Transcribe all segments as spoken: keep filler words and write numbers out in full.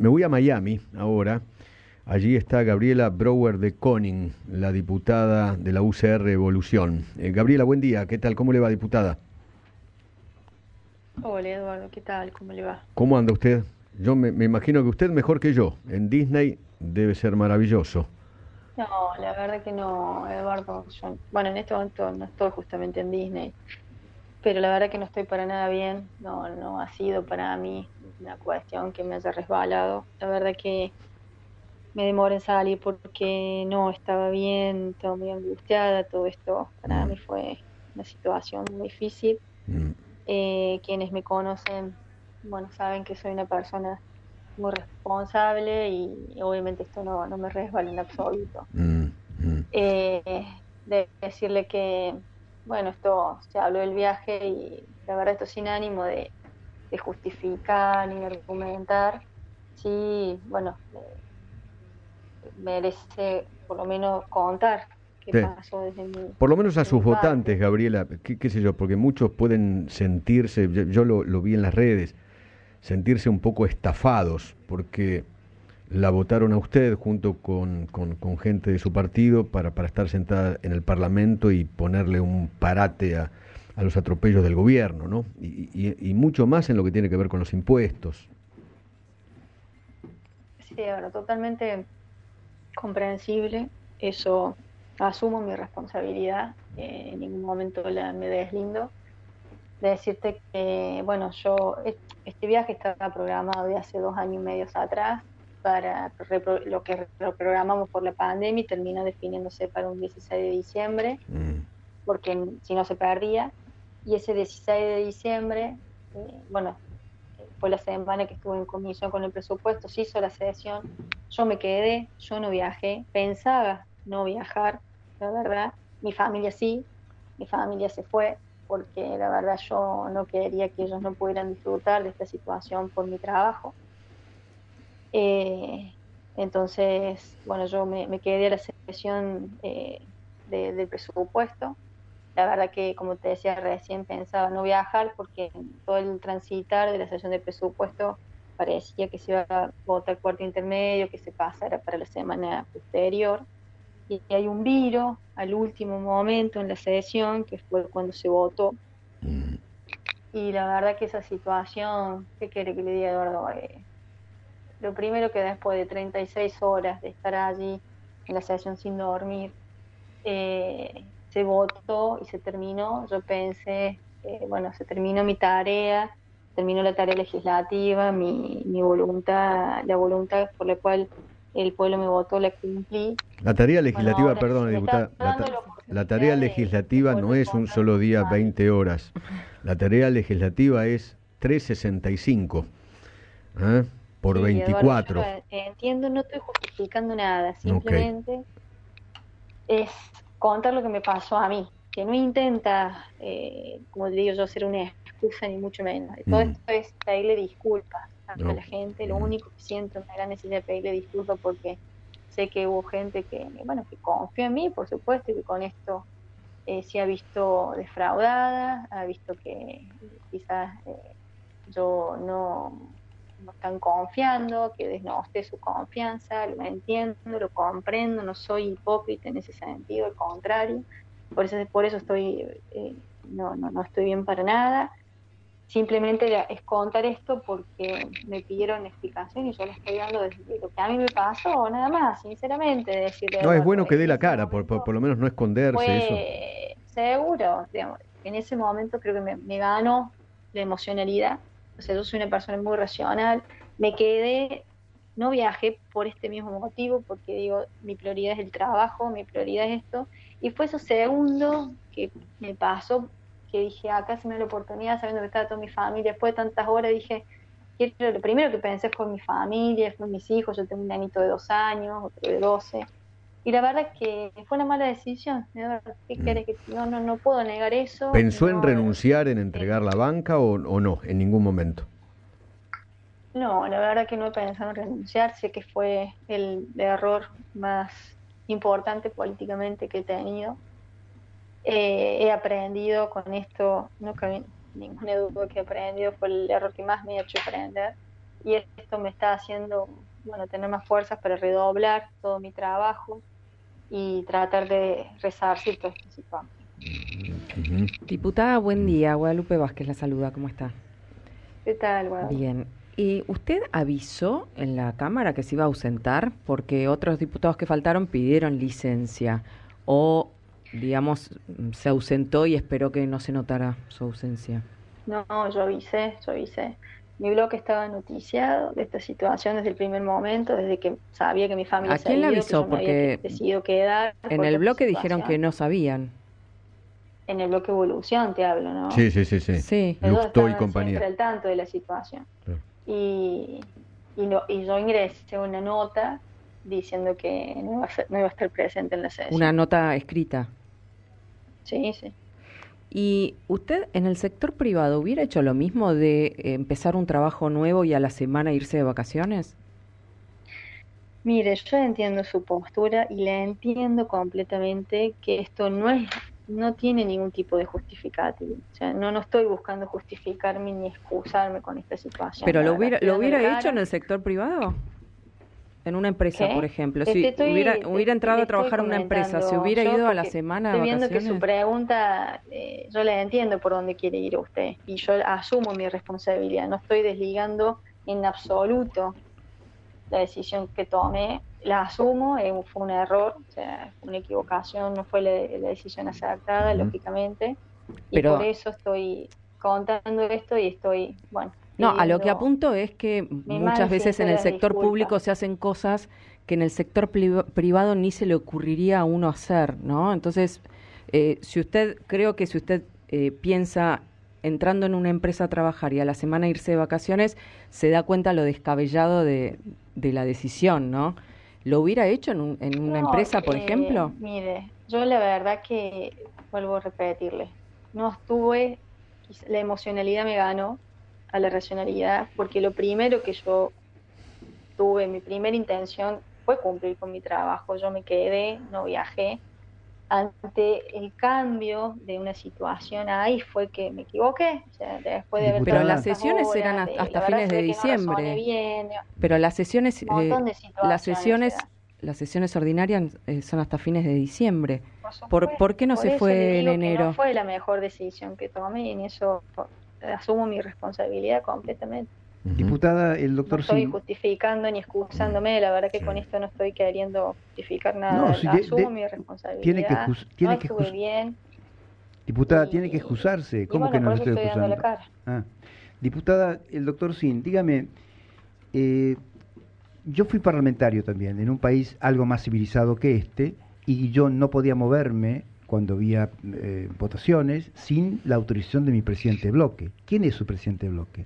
me voy a Miami ahora. Allí está Gabriela Brouwer de Koning, la diputada de la U C R Evolución. Eh, Gabriela, buen día. ¿Qué tal? ¿Cómo le va, diputada? Hola Eduardo, ¿qué tal? ¿Cómo le va? ¿Cómo anda usted? Yo me, me imagino que usted mejor que yo. En Disney debe ser maravilloso. No, la verdad que no, Eduardo. Yo, bueno, en este momento no estoy justamente en Disney, pero la verdad que no estoy para nada bien. No, no ha sido para mí una cuestión que me haya resbalado. La verdad que me demoré en salir porque no estaba bien, estaba muy angustiada. Todo esto para Mm, mí fue una situación muy difícil. mm, Eh, quienes me conocen, bueno, saben que soy una persona muy responsable y obviamente esto no, no me resbala en absoluto. mm, mm. Eh, de decirle que, bueno, esto se habló del viaje y la verdad esto sin ánimo de, de justificar ni de argumentar, sí, bueno, eh, merece por lo menos contar qué Sí. pasó desde mi, Por lo menos a desde sus mi votantes, parte. Gabriela, qué, qué sé yo, porque muchos pueden sentirse, yo, yo lo, lo vi en las redes, sentirse un poco estafados, porque la votaron a usted junto con, con, con gente de su partido para, para estar sentada en el Parlamento y ponerle un parate a, a los atropellos del gobierno, ¿no? Y, y, y mucho más en lo que tiene que ver con los impuestos. Sí, bueno, totalmente comprensible, eso asumo mi responsabilidad, eh, en ningún momento la, me deslindo. De decirte que, bueno, yo, es- este viaje estaba programado de hace dos años y medio atrás, para repro- lo que reprogramamos por la pandemia y terminó definiéndose para un dieciséis de diciembre, Mm, porque n- si no se perdía. Y ese dieciséis de diciembre, eh, bueno, eh, fue la semana que estuve en comisión con el presupuesto, se hizo la sesión, yo me quedé, yo no viajé, pensaba no viajar, la verdad, mi familia sí, mi familia se fue, porque la verdad yo no quería que ellos no pudieran disfrutar de esta situación por mi trabajo. Eh, entonces, bueno, yo me, me quedé a la sesión, eh, de- del presupuesto. La verdad que, como te decía recién, pensaba no viajar porque en todo el transitar de la sesión de presupuesto parecía que se iba a votar cuarto intermedio, que se pasara para la semana posterior. Y hay un viro al último momento en la sesión, que fue cuando se votó. mm. Y la verdad que esa situación, ¿qué quiere que le diga, Eduardo? Eh, lo primero que después de treinta y seis horas de estar allí en la sesión sin dormir, eh, se votó y se terminó. Yo pensé, eh, bueno, se terminó mi tarea, terminó la tarea legislativa, mi, mi voluntad, la voluntad por la cual el pueblo me votó, la cumplí. La tarea Bueno, legislativa, ahora perdón, se me está diputada, la, ta- dando la la tarea oportunidad de, de legislativa no poder es un contar solo con mi día, familia. veinte horas. La tarea legislativa es trescientos sesenta y cinco, ¿eh? Por Sí, Eduardo, yo lo veinticuatro. en- entiendo, no estoy justificando nada, Ok. simplemente es contar lo que me pasó a mí, que no intenta, eh, como digo yo, ser una excusa ni mucho menos. Todo Mm, esto es pedirle disculpas a no, la gente. Lo mm, único que siento es una gran necesidad de pedirle disculpas porque sé que hubo gente que, bueno, que confió en mí, por supuesto, y que con esto, eh, se ha visto defraudada, ha visto que, eh, quizás, eh, yo no, no están confiando, que desnosté su confianza, lo entiendo, lo comprendo, no soy hipócrita en ese sentido, al contrario, por eso, por eso estoy, eh, no, no, no estoy bien para nada. Simplemente la- es contar esto porque me pidieron explicación y yo le estoy dando desde lo que a mí me pasó, nada más, sinceramente, decirle a no, es Eduardo, bueno que dé en la ese cara, por, por, momento por lo menos no esconderse, eso. fue seguro, digamos, en ese momento creo que me, me ganó la emocionalidad. O sea, yo soy una persona muy racional, me quedé, no viajé por este mismo motivo, porque digo, mi prioridad es el trabajo, mi prioridad es esto, y fue eso segundo que me pasó, que dije, acá se me da la oportunidad, sabiendo que estaba toda mi familia, después de tantas horas dije, quiero, lo primero que pensé fue en mi familia, fue en mis hijos, yo tengo un nenito de dos años, otro de doce, y la verdad es que fue una mala decisión. Eduardo, ¿qué Mm. querés que no, no, no puedo negar eso? ¿Pensó en No, renunciar, en eh, entregar la banca o, o no? En ningún momento. no, la verdad que no he pensado en renunciar. Sé que fue el error más importante políticamente que he tenido. Eh, he aprendido con esto, no cabe ninguna duda que he aprendido, fue el error que más me ha hecho aprender. y esto me está haciendo, bueno, tener más fuerzas para redoblar todo mi trabajo y tratar de resarcir toda esta situación. Uh-huh. Diputada, buen día. Guadalupe Vázquez la saluda. ¿Cómo está? ¿Qué tal, Guadalupe? Bien. ¿Y usted avisó en la Cámara que se iba a ausentar? Porque otros diputados que faltaron pidieron licencia. O, digamos, se ausentó y esperó que no se notara su ausencia. No, yo avisé, yo avisé. Mi bloque estaba noticiado de esta situación desde el primer momento, desde que sabía que mi familia ¿A quién le avisó? Porque decidido quedar. En el bloque dijeron que no sabían. En el bloque Evolución te hablo, ¿no? Sí, sí, sí, sí. sí. Lustó y compañía. Siempre al tanto de la situación. Sí. Y, y, no, y yo ingresé una nota diciendo que no iba, a ser, no iba a estar presente en la sesión. ¿Una nota escrita? Sí, sí. ¿Y usted en el sector privado hubiera hecho lo mismo de empezar un trabajo nuevo y a la semana irse de vacaciones? Mire, yo entiendo su postura y le entiendo completamente que esto no es, no tiene ningún tipo de justificativo. O sea, no, no estoy buscando justificarme ni excusarme con esta situación. ¿Pero lo hubiera, lo hubiera hecho en el sector privado? En una empresa, ¿qué? Por ejemplo, si estoy, hubiera, hubiera entrado a trabajar en una empresa, ¿se hubiera ido a la semana de vacaciones? Estoy viendo que su pregunta, eh, yo le entiendo por dónde quiere ir usted, y yo asumo mi responsabilidad, no estoy desligando en absoluto la decisión que tomé, la asumo, eh, fue un error, o sea, una equivocación, no fue la, la decisión acertada, uh-huh. lógicamente, y Pero... por eso estoy contando esto y estoy, bueno... No, a lo que apunto es que muchas veces en el sector disculpa. público se hacen cosas que en el sector privado ni se le ocurriría a uno hacer, ¿no? Entonces, eh, si usted, creo que si usted eh, piensa entrando en una empresa a trabajar y a la semana irse de vacaciones, se da cuenta lo descabellado de, de la decisión, ¿no? ¿Lo hubiera hecho en, un, en una no, empresa, por eh, ejemplo? Mire, yo la verdad que, vuelvo a repetirle, no estuve, la emocionalidad me ganó a la racionalidad, porque lo primero que yo tuve, mi primera intención fue cumplir con mi trabajo. Yo me quedé, no viajé. Ante el cambio de una situación ahí fue que me equivoqué. O sea, después de haber Pero las sesiones horas, eran hasta, hasta fines de diciembre. No bien, Pero las sesiones, eh, las sesiones, las sesiones ordinarias eh, son hasta fines de diciembre. Por, ¿Por, ¿por qué no por se fue en enero? No fue la mejor decisión que tomé y en eso asumo mi responsabilidad completamente. Uh-huh. Diputada, el doctor no estoy Sin... justificando ni excusándome, la verdad que sí. Con esto no estoy queriendo justificar nada. No, si asumo de, de, mi responsabilidad. Tiene que, juz, tiene no que estuve bien. Diputada, y, tiene que excusarse. ¿Cómo bueno, que no por le estoy, estoy excusando? Dando la cara. Ah. Diputada, el doctor Sin, dígame, eh, yo fui parlamentario también en un país algo más civilizado que este y yo no podía moverme cuando había eh, votaciones sin la autorización de mi presidente de bloque. ¿Quién es su presidente de bloque?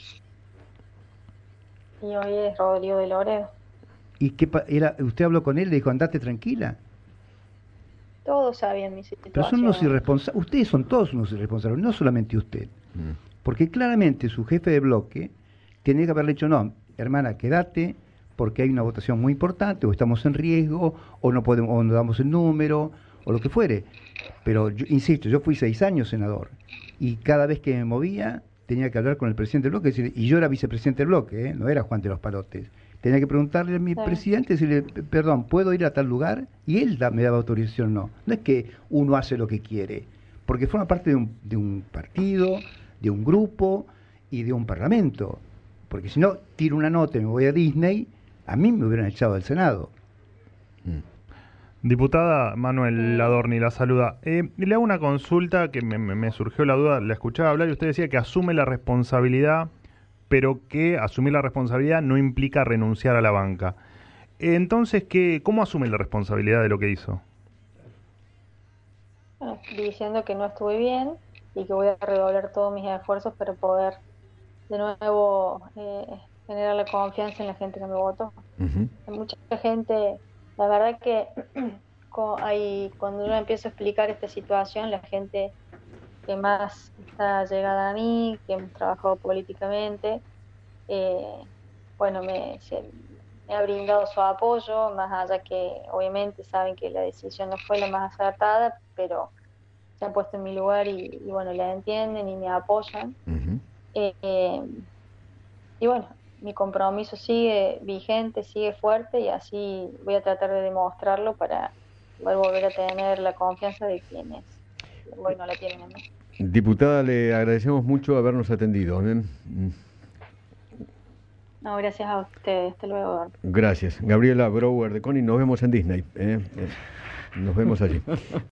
Y hoy es Rodrigo de Loredo. ¿Y qué era? ¿Usted habló con él y le dijo, andate tranquila? Todos sabían mi situación. Pero son unos irresponsables. Ustedes son todos unos irresponsables, no solamente usted. Mm. Porque claramente su jefe de bloque tiene que haberle dicho, no, hermana, quédate, porque hay una votación muy importante, o estamos en riesgo, o no podemos, o no damos el número, o lo que fuere. Pero, yo, insisto, yo fui seis años senador, y cada vez que me movía, tenía que hablar con el presidente del bloque, y yo era vicepresidente del bloque, ¿eh? No era Juan de los Palotes. Tenía que preguntarle a mi sí. presidente, decirle, perdón, ¿puedo ir a tal lugar? Y él da, me daba autorización, no. No es que uno hace lo que quiere, porque forma parte de un, de un partido, de un grupo y de un parlamento. Porque si no, tiro una nota y me voy a Disney, a mí me hubieran echado del Senado. Diputada Manuel Ladorni, la saluda. Eh, le hago una consulta que me, me surgió la duda, la escuchaba hablar y usted decía que asume la responsabilidad, pero que asumir la responsabilidad no implica renunciar a la banca. Eh, entonces, ¿qué, ¿cómo asume la responsabilidad de lo que hizo? Bueno, diciendo que no estuve bien y que voy a redoblar todos mis esfuerzos para poder de nuevo eh, generar la confianza en la gente que me votó. Uh-huh. Hay mucha gente, la verdad que hay, cuando yo empiezo a explicar esta situación, la gente que más está llegada a mí, que hemos trabajado políticamente, eh, bueno, me, se, me ha brindado su apoyo, más allá que obviamente saben que la decisión no fue la más acertada, pero se han puesto en mi lugar y, y bueno, la entienden y me apoyan. Uh-huh. eh, eh, y bueno, mi compromiso sigue vigente, sigue fuerte y así voy a tratar de demostrarlo para poder volver a tener la confianza de quienes hoy no la tienen en mí. Diputada, le agradecemos mucho habernos atendido. ¿eh? No, gracias a ustedes. Hasta luego. Gracias. Gabriela Brouwer de CONI, nos vemos en Disney. ¿eh? Nos vemos allí.